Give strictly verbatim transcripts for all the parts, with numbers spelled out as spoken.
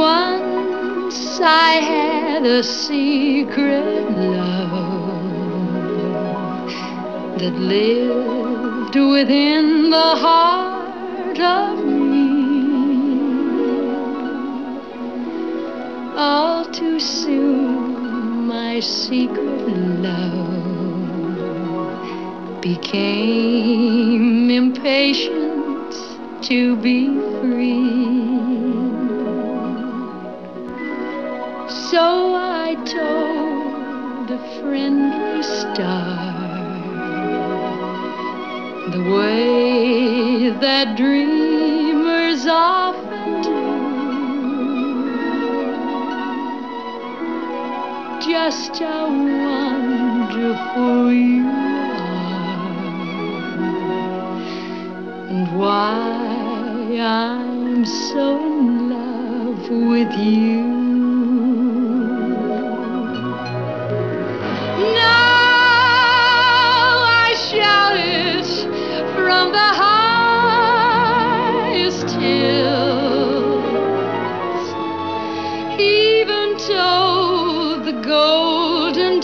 Once I had a secret love that lived within the heart of me. All too soon my secret love became impatient to be free. So I told a friendly star the way that dreamers often do. Just how wonderful you are, and why I'm so in love with you. From the highest hills, even told the golden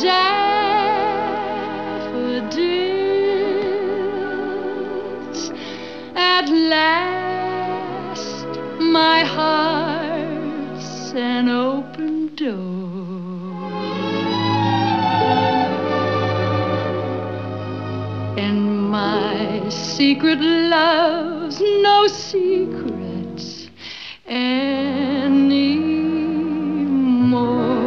daffodils. At last, my heart's an open door. My secret love's no secrets anymore.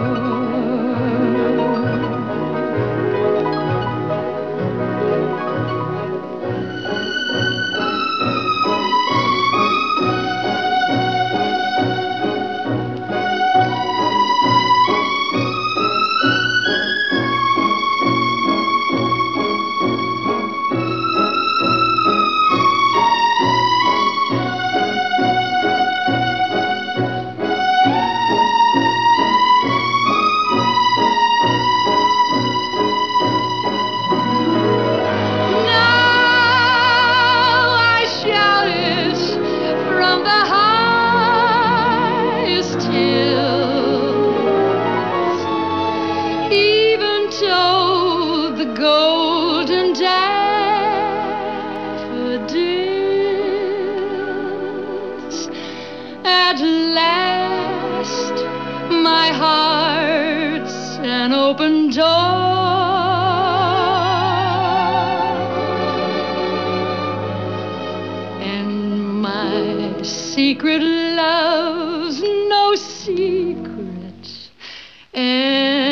Told the golden daffodils. At last, my heart's an open door, and my secret love's no secret. And